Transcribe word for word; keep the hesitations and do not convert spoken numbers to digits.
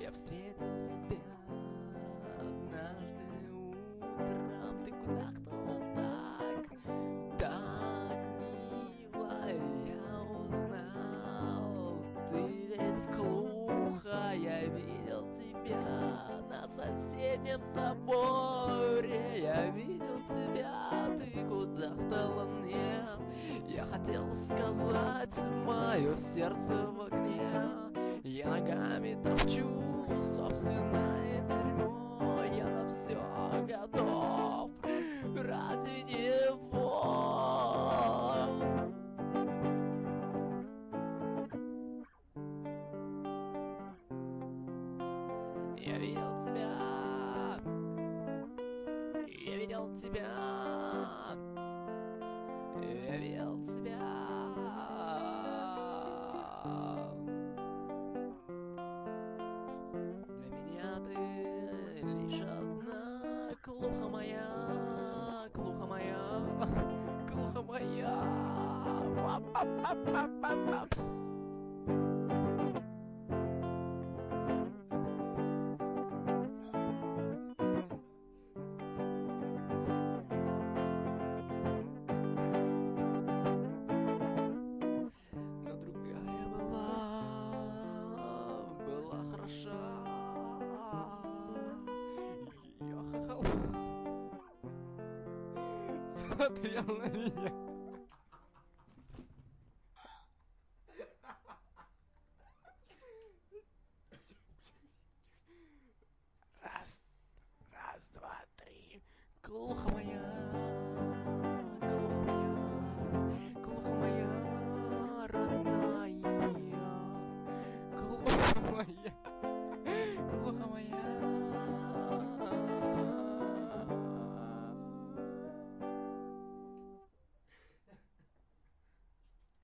Я встретил тебя однажды утром, ты кудахтала так, так мило я узнал. Ты ведь глухо, я видел тебя на соседнем заборе. Я видел тебя, ты кудахтала мне. Я хотел сказать, мое сердце в огне. Я ногами топчу собственное дерьмо. Я на все готов ради него. Я видел тебя, я видел тебя, я видел тебя. Для меня ты лишь одна клуха моя, клуха моя, клуха моя. Пап-пап-пап-пап-пап. Но другая была, была хороша. Я хохол смотрел на меня. Раз, раз, два, три. Глухо